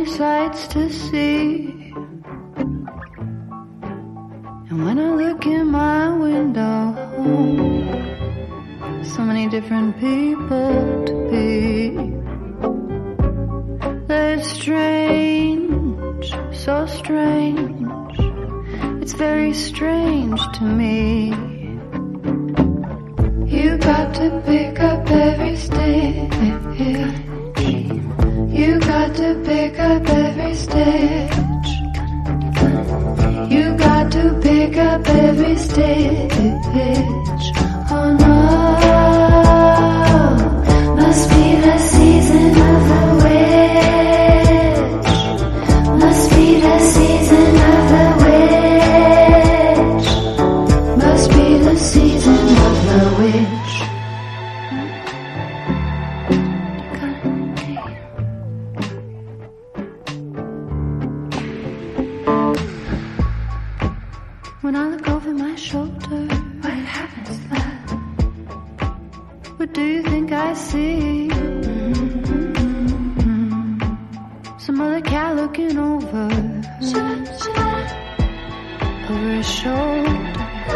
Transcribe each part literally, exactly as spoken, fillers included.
many sights to see. And when I look in my window home, so many different people to be. They're strange, so strange. It's very strange to me. You got to pick up every stitch. You got to pick up every stitch. You got to pick up every stitch. Oh no, must be the season of the witch. Must be the season of the witch. Must be the season of the witch. When I look over my shoulder, what happens there? What do you think I see? Mm-hmm. Some other cat looking over, over his shoulder.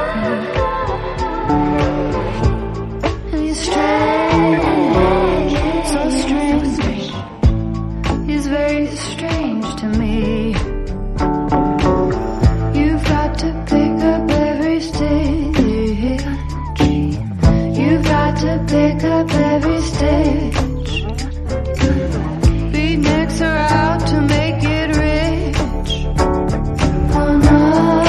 And he's strange, so strange. He's very strange to me. You've got to pick up every stitch. You've got to pick up every stitch. Beatniks are out to make it rich. Oh no,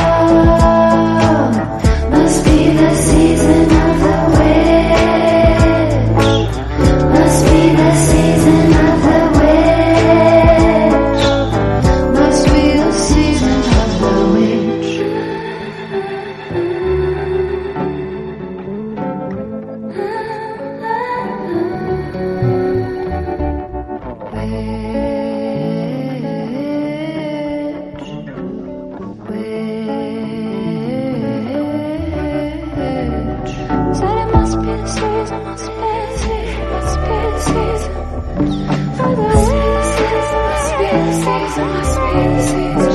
must be the season of the witch. Must be the season of the witch. Must be the season of the witch. Said it must be the season, must be the season, must be the season. For the season, must be the season, must be the season.